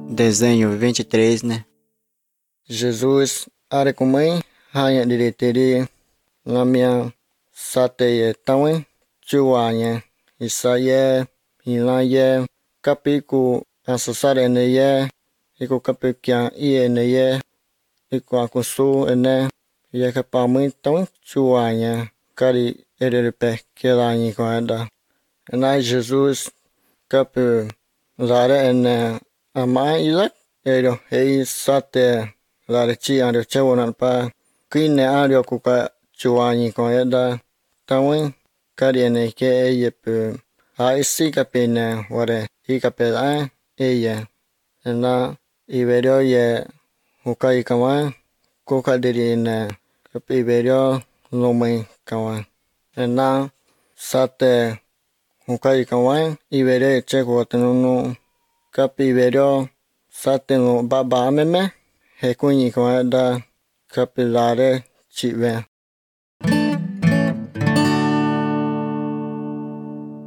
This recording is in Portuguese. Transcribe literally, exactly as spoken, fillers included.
Desenho vinte e três, né? Jesus are kumai hanya direteri lamia sateye tawen chuanye isaye hilaye kapiku asasare neye iku kapikya iye neye iku akusu ene ye kapamui tawen chuanye kari erepe kelani kwanda na Jesus kapu zare ene ama ilak ero hei sate lare chi ando chewonan pa kine ario kuka chuani ko eda tawin kari ene ke yepu a isi kapine ware i kapela eye na iberio ye hukai kawa kuka diri ne kapi iberio lomai kawa na sate hukai kawa ibere cheko tenunu kapi iberio sateno baba meme he kuni ko da kapilare chive